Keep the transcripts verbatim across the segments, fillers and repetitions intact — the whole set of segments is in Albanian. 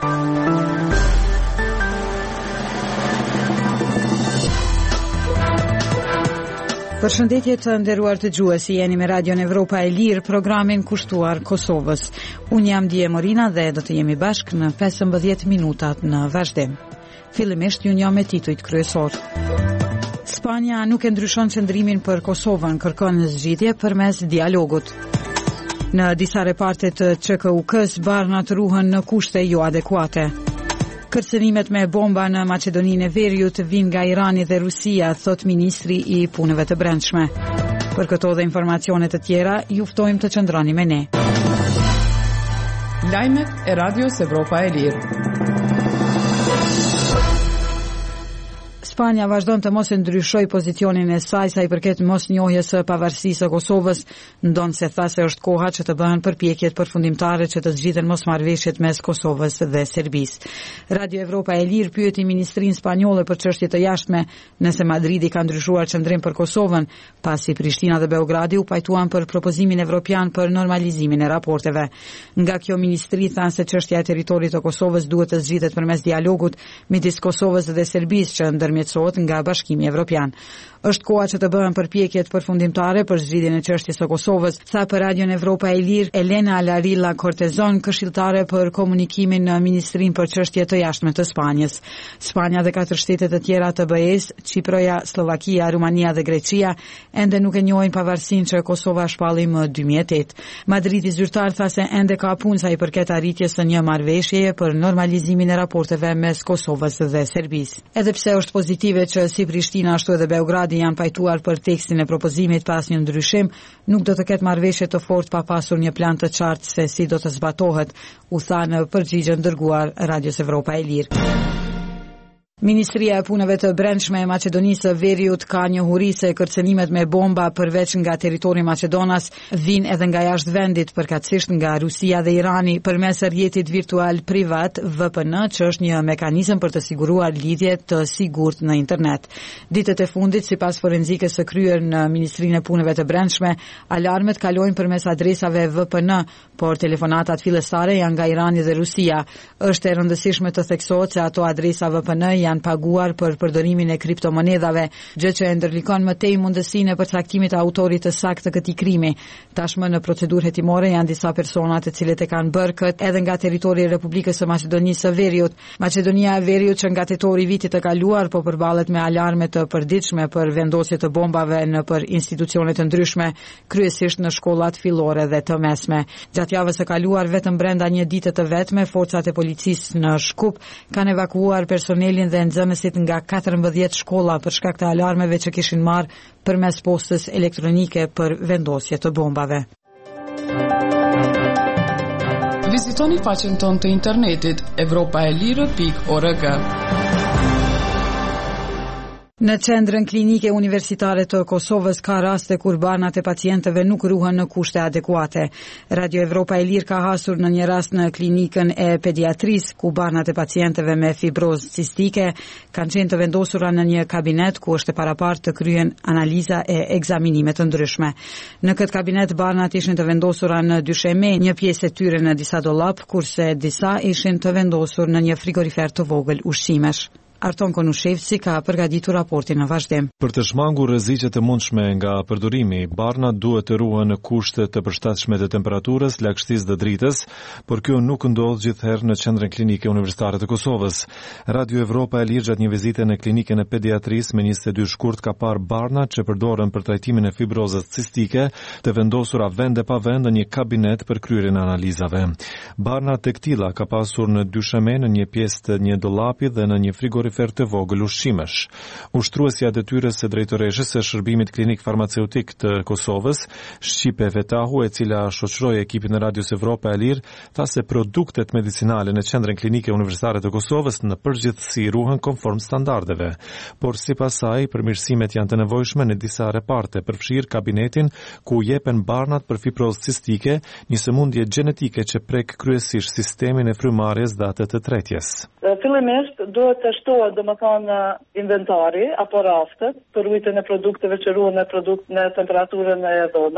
Përshëndetje të nderuar të dëgjuesi, jeni me Radion Evropa e Lirë, programin kushtuar Kosovës. Unë jam Dije Morina dhe do të jemi bashkë në pesëmbëdhjetë minutat në vazhdim. Fillimisht ju njeh me titujt kryesor. Spanja nuk e ndryshon qëndrimin për Kosovën, kërkon zgjidhje përmes dialogut. Në disa reparte të Ç K U K-s, barnat ruhen në kushte jo adekuate. Kërcënimet me bomba në Maqedoninë e Veriut vijnë nga Irani dhe Rusia, thot ministri i punëve të brendshme. Për këto dhe informacione të tjera, ju ftojmë të qëndroni me ne. Lajmet e Radios Evropa e Lirë. Spanja vazhdon të mos e ndryshoj pozicionin e saj sa i përket mosnjohjes së pavarësisë së Kosovës, ndonse tha se është koha që të bëhen përpjekjet përfundimtare që të zgjidhen mosmarrëveshjet mes Kosovës dhe Serbisë. Radio Evropa e Lirë pyeti ministrinë spanjolle për çështje të jashtme nëse Madridi ka ndryshuar qëndrim për Kosovën, pasi Prishtina dhe Beogradi u pajtuan për propozimin evropian për normalizimin e raporteve. Nga kjo ministri thanë se çështja e territorit të Kosovës duhet të zgjidhet përmes dialogut midis Kosovës dhe Serbisë që ndërmjet nga Bashkimi Evropian. Është koha që të bëhen përpjekjet përfundimtare për zgjidhjen e çështjes së Kosovës, tha për Radion Evropa e Lirë Elena Alarilla Cortezon, këshilltare për komunikimin në Ministrinë për çështje të jashtme të Spanjës. Spanja dhe katër shtete të tjera të B E-s, Çiproja, Slovakia, Rumania dhe Greqia, ende nuk e njohin pavarësinë që Kosova shpalli më dy mijë e tetë. Madridi zyrtar tha se ende ka punë sa i përket arritjes së një marrëveshjeje për normalizimin e raporteve mes Kosovës dhe Serbisë. Edhe pse është pozitive që si Prishtina ashtu edhe Beogradi janë pajtuar për tekstin e propozimit pas një ndryshim, nuk do të ketë marrëveshje të fortë pa pasur një plan të qartë se si do të zbatohet, u tha në përgjigjen dërguar Radios Evropa e Lirë. Ministria e punëve të brendshme e Maqedonisë së Veriut ka njohuri se kërcënimet me bomba përveç nga territori Maqedonas vijnë edhe nga jashtë vendit, përkatësisht nga Rusia dhe Irani përmes rrjetit virtual privat V P N, që është një mekanizëm për të siguruar lidhje të sigurt në internet. Ditët e fundit, sipas forenzikës së kryer në Ministrinë e punëve të brendshme, alarmet kalojnë përmes adresave V P N, por telefonatat fillestare janë nga Irani dhe Rusia. Është e rëndësishme të theksohet se ato adresa V P N janë paguar për përdorimin e kriptomonedhave, gjë që e ndërlikon më tej mundësinë e përcaktimit të autorit të saktë të këtij krimi. Tashmë në procedurë hetimore janë disa persona të cilët e kanë bërë këtë edhe nga territori i Republikës së Maqedonisë së Veriut. Maqedonia e Veriut që nga tetori i vitit të kaluar po përballet me alarme të përditshme për vendosje të bombave në për institucione të ndryshme, kryesisht në shkollat fillore dhe të mesme. Gjatë javës së kaluar, vetëm brenda një dite të vetme, forcat e policisë në Shkup kanë evakuuar personelin dhe nxënësit nga katërmbëdhjetë shkolla për shkak të alarmeve që kishin marrë përmes postës elektronike për vendosje të bombave. Vizitoni faqen tonë të internetit evropa e lirë pikë org. Në qendrën klinike universitare të Kosovës ka raste kur barnat e pacientëve nuk ruhen në kushte adekuate. Radio Evropa e Lirë ka hasur në një rast në klinikën e pediatrisë, ku barnat e pacientëve me fibrozë cistike kanë qenë të vendosura në një kabinet ku është e parapartë të kryen analiza e ekzaminime të ndryshme. Në këtë kabinet barnat ishin të vendosura në dysheme, një pjesë e tyre në disa dollap, kurse disa ishin të vendosur në një frigorifer të vogël ushqimesh. Arton Konushevci ka përgatitur raportin në vazhdim. Për të shmangur rreziqet e mundshme nga përdorimi, barnat duhet të ruhen në kushte të përshtatshme të temperaturës, lagështisë dhe dritës, por kjo nuk ndodh gjithherë në qendrën klinike universitare të Kosovës. Radio Evropa e Lirë gjatë një vizite në klinikën e pediatrisë me njëzet e dy shkurt ka parë barnat që përdoren për trajtimin e fibrozës cistike të vendosura vend e pa vend në një kabinet për kryerjen e analizave. Barnat e këtilla ka pasur në dysheme në një pjesë të një dollapi dhe në një frigorifer të vogël ushqimesh. Ushtruesja e detyrës së drejtoreshës së shërbimit klinik farmaceutik të Kosovës, Shqipe Vetahu, e cila shoqëroi ekipin e Radios Evropa e Lirë, tha se produktet medicinale në qendrën klinike universitare të Kosovës në përgjithësi ruhen konform standardeve, por sipas saj përmirësimet janë të nevojshme në disa reparte, përfshir kabinetin ku jepen barnat për fibrozë cistike, një sëmundje gjenetike që prek kryesisht sistemin e frymarrjes dhe atë të tretjes. Fillimisht duhet të shtohet domethënë inventari apo raftet për rujtjen e produkteve që ruhen në produkt në temperaturën e dhomës.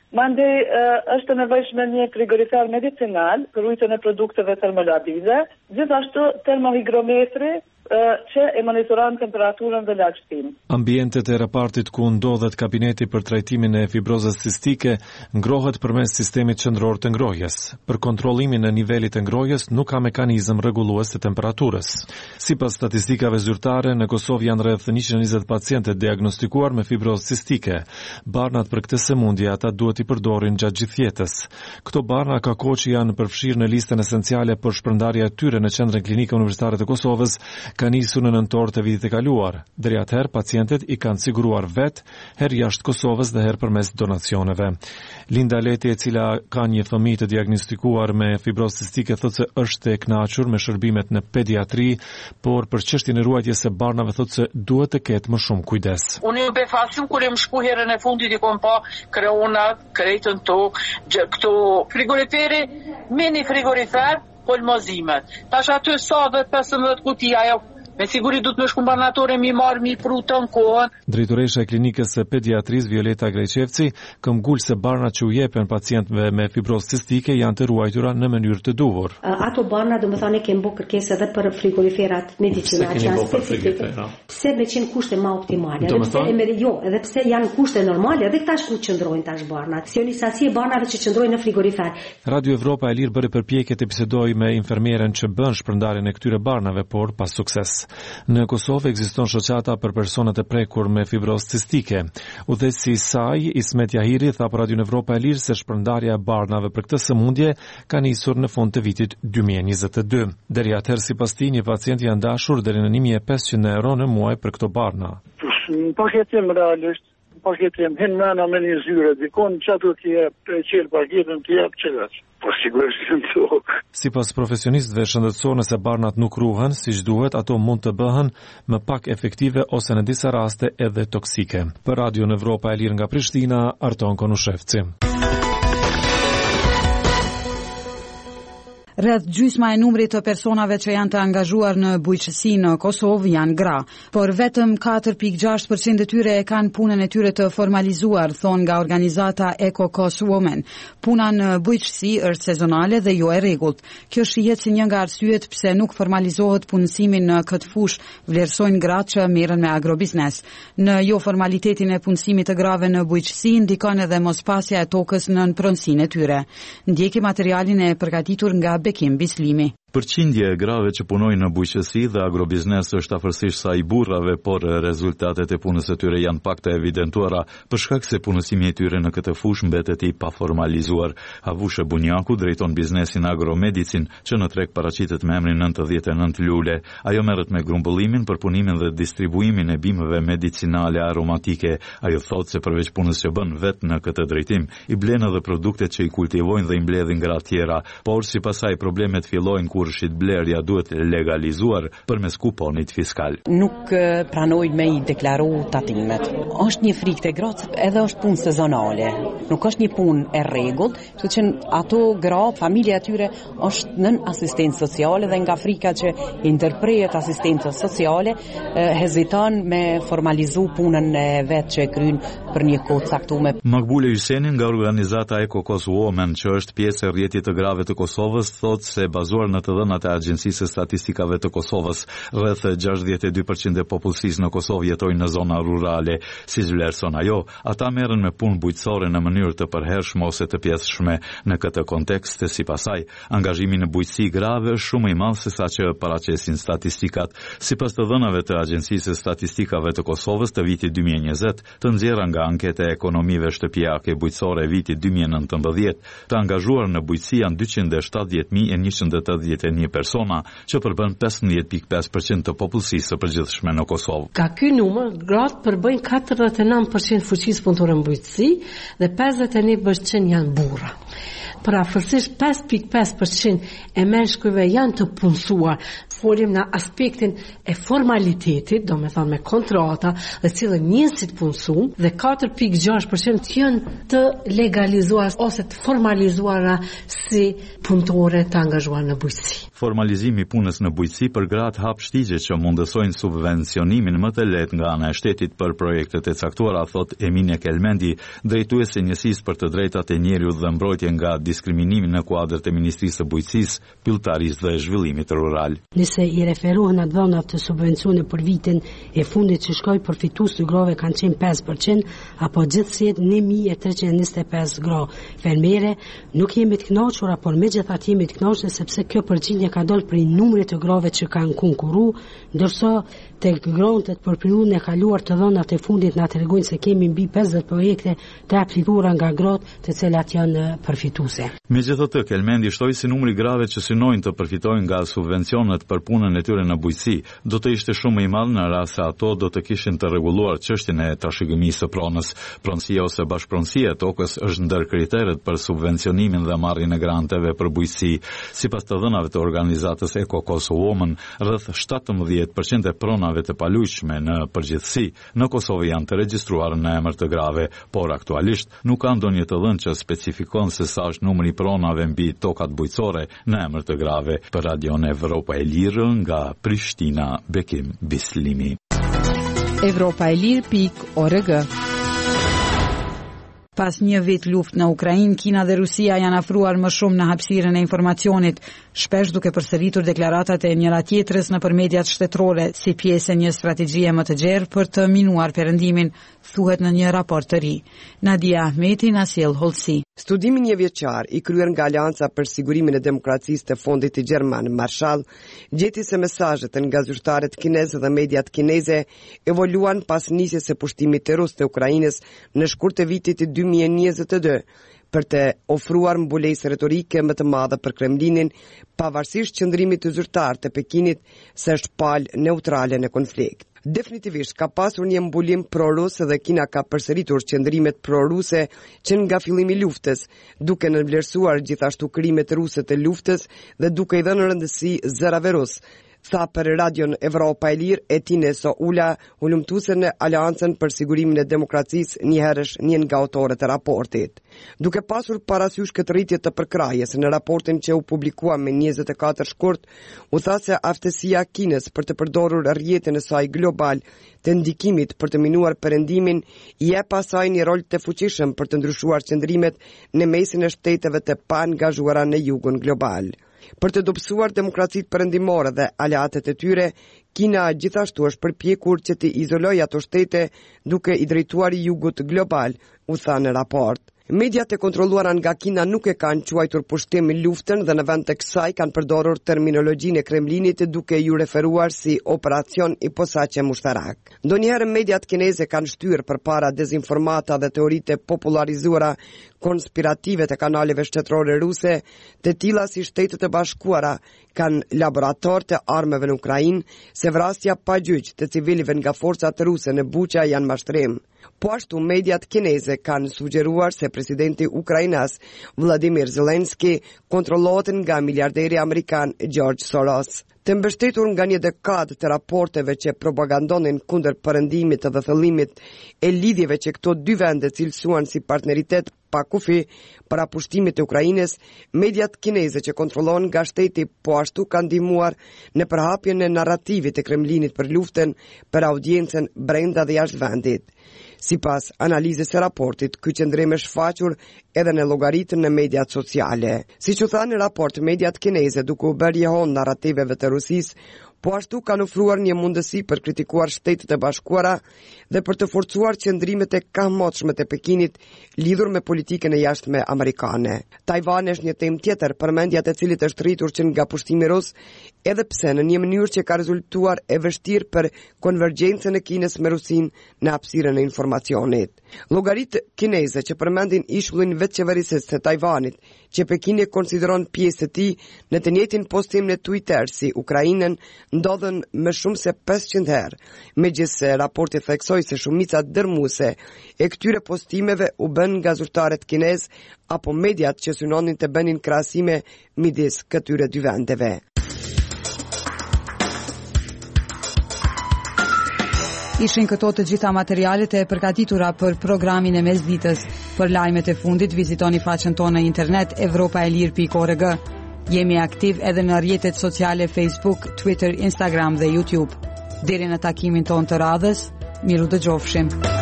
Mandej është e nevojshme një frigorifer medicinal për rujtjen e produkteve termolabize, gjithashtu termohigrometri që e monitoron temperaturën dhe lagështinë. Ambientet e raportit ku ndodhet kabineti për trajtimin e fibrozës cistike ngrohet përmes sistemit qendror të ngrohjes. Për kontrollimin e nivelit të ngrohjes nuk ka mekanizëm rregullues të temperaturës. Sipas statistikave zyrtare, në Kosovë janë rreth njëqind e njëzet pacientë diagnostikuar me fibrozë cistike. Barnat për këtë sëmundje ata duhet i përdorin gjatë gjithë jetës. Këto barna ka kohë që janë përfshirë në listën esenciale për shpërndarja e tyre në Qendrën Klinike Universitare të Kosovës, ka nisur në nëntor të vitit e kaluar. Deri atëherë pacientët i kanë siguruar vetë, herë jashtë Kosovës dhe herë përmes donacioneve. Linda Leti, e cila ka një fëmijë të diagnostikuar me fibrozë cistike, thotë se është e kënaqur me shërbimet në pediatri, por për çështjen e ruajtjes së barnave thotë se duhet të ketë më shumë kujdes. Unë u befasum kur jam shku herën e fundit i kom pa kreonat, kretën tokë, këto frigoriferi, mini frigorifer, polmozimet. Tash aty sa dhe pesëmbëdhjetë kuti ajo. Me siguri du të më shku barnatore mi marë mi prutën kohën. Drejtoresha e klinikës së pediatrisë Violeta Grejqevci këmbgul se barnat që u jepen pacientëve me fibrozë cistike janë të ruajtura në mënyrë të duhur. Ato barna do të thonë kemi bërë kërkesë edhe për frigoriferat medicinale që janë specifike. Pse me qenë kushte më optimale? Edhe pse e jo, edhe pse janë kushte normale, edhe këta shku qëndrojnë tash barnat. Si një sasi e barnave që qëndrojnë në frigorifer. Radio Evropa e Lirë bëri përpjekje të bisedojë me infermierën që bën shpërndarjen e këtyre barnave, por pa sukses. Në Kosovë ekziston shoqata për personat e prekur me fibrozë cistike. Udhëheqësi i saj, Ismet Jahiri, tha për Radio Evropa e Lirë se shpërndarja e barnave për këtë sëmundje ka nisur në fund të vitit dy mijë e njëzet e dy. Deri atëherë, sipas tij, një pacient janë dashur deri në një mijë e pesëqind euro në muaj për këto barna. Paketim realisht, paketim hin mëna me një zyre, dikon që do të jep qel paketën të jep çelësh. Po sigurisht në tokë. Sipas profesionistëve shëndetësor, nëse barnat nuk ruhen siç duhet, ato mund të bëhen më pak efektive ose në disa raste edhe toksike. Për Radio në Evropa e Lirë nga Prishtina, Arton Konushevci. Rreth gjysma e numrit të personave që janë të angazhuar në bujqësi në Kosovë janë gra, por vetëm katër pikë gjashtë përqind e tyre e kanë punën e tyre të formalizuar, thon nga organizata Eco Kos Women. Puna në bujqësi është sezonale dhe jo e rregullt. Kjo shihet si një nga arsyet pse nuk formalizohet punësimi në këtë fushë, vlerësojnë gratë që merren me agrobiznes. Në jo formalitetin e punësimit të grave në bujqësi ndikon edhe mospasja e tokës në pronësinë e tyre. Ndjeki materialin e përgatitur nga Bekim Bislimi. Përqindja e grave që punojnë në bujqësi dhe agrobiznes është afërsisht sa i burrave, por rezultatet e punës së tyre janë pak të evidentuara për shkak se punësimi i tyre në këtë fushë mbetet i paformalizuar. Havushe Bunjaku drejton biznesin agromedicin që në treg paraqitet me emrin nëntëdhjetë e nëntë lule. Ajo merret me grumbullimin, përpunimin dhe distribuimin e bimëve medicinale aromatike. Ajo thotë se përveç punës që bën vetë në këtë drejtim, i blen edhe produktet që i kultivojnë dhe i mbledhin gra tjera, por sipas saj problemet fillojnë kur shitblerja duhet legalizuar përmes kuponit fiskal. Nuk pranojnë me i deklaru tatimet. Është një frikë të gratë, edhe është punë sezonale. Nuk është një punë e rregullt, kështu që ato gra, familja e tyre është nën asistencë sociale dhe nga frika që interpretet asistencë sociale, heziton me formalizu punën e vet që e kryen për një kohë të caktuar. Makbule Hyseni nga organizata Eco Kos Women, që është pjesë e rrjetit të grave të Kosovës, thotë se bazuar në të dhënat e Agjencisë së Statistikave të Kosovës, rreth gjashtëdhjetë e dy përqind e popullsisë në Kosovë jetojnë në zona rurale. Si vlerëson ajo, ata merren me punë bujqësore në mënyrë të përhershme ose të pjesshme. Në këtë kontekst, sipas saj, angazhimi në bujqësi grave është shumë i madh se sa që paraqesin statistikat. Sipas të dhënave të Agjencisë së Statistikave të Kosovës të vitit dy mijë e njëzet, të nxjerra nga anketa e ekonomive shtëpiake bujqësore e vitit dy mijë e nëntëmbëdhjetë, të angazhuar në bujqësi janë dyqind e shtatëdhjetë mijë e njëqind e tetëdhjetë e një persona, që përbën pesëmbëdhjetë pikë pesë përqind të popullsisë së përgjithshme në Kosovë. Ka ky numër, gratë përbëjnë katërdhjetë e nëntë përqind fuqisë punëtore në bujqësi dhe pesëdhjetë e një përqind janë burra. Për afërsisht pesë pikë pesë përqind e meshkujve janë të punësuar. Folim në aspektin e formalitetit, do me thonë me kontrata dhe cilën njësit punësum, dhe katër pikë gjashtë përqind janë të legalizuar ose të formalizuara si punëtore të angazhuar në bujqësi. Formalizimi i punës në bujqësi për gratë hap shtigje që mundësojnë subvencionimin më të lehtë nga ana e shtetit për projektet e caktuara, thot Eminia Kelmendi, drejtuese e njësisë për të drejtat e njerëzit dhe mbrojtje nga diskriminimi në kuadër të Ministrisë së Bujqësisë, Pylltarisë dhe Zhvillimit Rural. Nëse i referohen atë dhënat të subvencione për vitin e fundit që shkoi përfitues të grave kanë qenë pesë përqind apo gjithsesi një mijë e treqind e njëzet e pesë gra fermere, nuk jemi të kënaqur, por megjithatë jemi të kënaqur sepse kjo përgjigje ka dalë prej numrit të grave që kanë konkurruar, ndërsa tek grontet për periudhën e kaluar të dhënat e fundit na tregojnë se kemi mbi pesëdhjetë projekte të aplikuara nga gratë, të cilat janë përfituese. Megjithatë, Kelmendi shtoi se numri i grave që synojnë të përfitojnë nga subvencionet për punën e tyre në bujqësi do të ishte shumë i madh në rast se ato do të kishin të rregulluar çështjen e trashëgimisë së pronës. Pronësia ose bashkëpronësia e tokës është ndër kriteret për subvencionimin dhe marrjen e granteve për bujqësi. Sipas të dhënave të organizatës Eco Kosovo Women, rreth shtatëmbëdhjetë përqind e pronave të palujshme në përgjithësi në Kosovë janë të regjistruar në emër të grave, por aktualisht nuk ka ndonjë të dhënë që specifikon se sa është numri i pronave mbi tokat bujqësore në emër të grave. Për Radion Evropa e Lirë nga Prishtina, Bekim Bislimi. Evropa e Lirë pikë org. Pas një vit luftë në Ukrainë, Kina dhe Rusia janë afruar më shumë në hapësirën e informacionit, shpesh duke përsëritur deklaratat e njëra tjetrës nëpër mediat shtetërore si pjesë e një strategjie më të gjerë për të minuar perëndimin, thuhet në një raport të ri. Nadia Ahmeti na sjell hollësi. Studimi njëvjeçar i kryer nga Alianca për Sigurimin e Demokracisë të Fondit të Gjerman Marshall gjeti se mesazhet nga zyrtarët kinezë dhe mediat kineze evoluan pas nisjes së pushtimit të rus të Ukrainës në shkurt të vitit dy mijë e njëzet e dy për të ofruar mbulesë retorike më të madhe për Kremlinin, pavarësisht qëndrimit të zyrtar të Pekinit se është palë neutrale në konflikt. Definitivisht ka pasur një mbulim pro-rus dhe Kina ka përsëritur qëndrimet pro-ruse që nga fillimi i luftës, duke nënvlerësuar gjithashtu krimet ruse të luftës dhe duke i dhënë rëndësi zërave rus. Tha për Radion Evropa e Lirë Etine Soula, hulumtuese në Aleancën për Sigurimin e Demokracisë, njëherësh një nga autorët e raportit. Duke pasur parasysh këtë rritje të përkrahjes në raportin që u publikua me njëzet e katër shkurt, u tha se aftësia e Kinës për të përdorur rrjetin e saj global të ndikimit për të minuar perëndimin i jep asaj një rol të fuqishëm për të ndryshuar qëndrimet në mesin e shteteve të paangazhuara në jugun global. Për të dobësuar demokracitë perëndimore dhe aleatët e tyre, Kina gjithashtu është përpjekur që të izolojë ato shtete duke i drejtuar jugut global, u tha në raport. Mediat e kontrolluara nga Kina nuk e kanë quajtur pushtimin luftën dhe në vend të kësaj kanë përdorur terminologjinë e Kremlinit duke ju referuar si operacion i posaçëm ushtarak. Ndonjëherë mediat kineze kanë shtyrë përpara dezinformata dhe teoritë popularizuara konspirative të kanaleve shtetërore ruse, të tilla si Shtetet e Bashkuara kanë laborator të armëve në Ukrainë, se vrasja pa gjyq të civilëve nga forcat ruse në Buqa janë mashtrim. Po ashtu mediat kineze kanë sugjeruar se presidenti Ukrainas Vladimir Zelensky kontrollohet nga miliarderi amerikan George Soros. Të mbështetur nga një dekadë të raporteve që propagandonin kundër perëndimit dhe thellimit e lidhjeve që këto dy vende cilësuan si partneritet pa kufi para pushtimit të Ukrainës, mediat kineze që kontrollon nga shteti po ashtu kanë ndihmuar në përhapjen e narrativit të Kremlinit për luftën për audiencën brenda dhe jashtë vendit. Sipas analizës së raportit, ky qëndrim është shfaqur edhe në llogaritën në mediat sociale. Siç u tha në raport, mediat kineze duke u bërë jehon narrativeve të Rusisë, po ashtu kanë ofruar një mundësi për kritikuar Shtetet e Bashkuara dhe për të forcuar qëndrimet e kahmotshme të Pekinit lidhur me politikën e jashtme amerikane. Tajvani është një temë tjetër, përmendja e cilit është rritur që nga pushtimi rus, edhe pse në një mënyrë që ka rezultuar e vështirë për konvergjencën e Kinës me Rusinë në hapësirën e informacionit. Llogaritë kineze që përmendin ishullin vetëqeverisës të Tajvanit, që Pekini e konsideron pjesë të tij, në të njëjtin postim në Twitter si Ukrainën, ndodhen më shumë se pesëqind herë, megjithse raporti theksoi se shumica dërmuese e këtyre postimeve u bën nga zyrtarët kinez apo mediat që synonin të bënin krahasime midis këtyre dy vendeve. Ishin këto të gjitha materialet e përgatitura për programin e mesditës. Për lajmet e fundit vizitoni faqen tonë në internet evropa e lirë pikë org. Jemi aktiv edhe në rrjetet sociale Facebook, Twitter, Instagram dhe YouTube. Deri në takimin ton të radhës, miru dëgjofshim.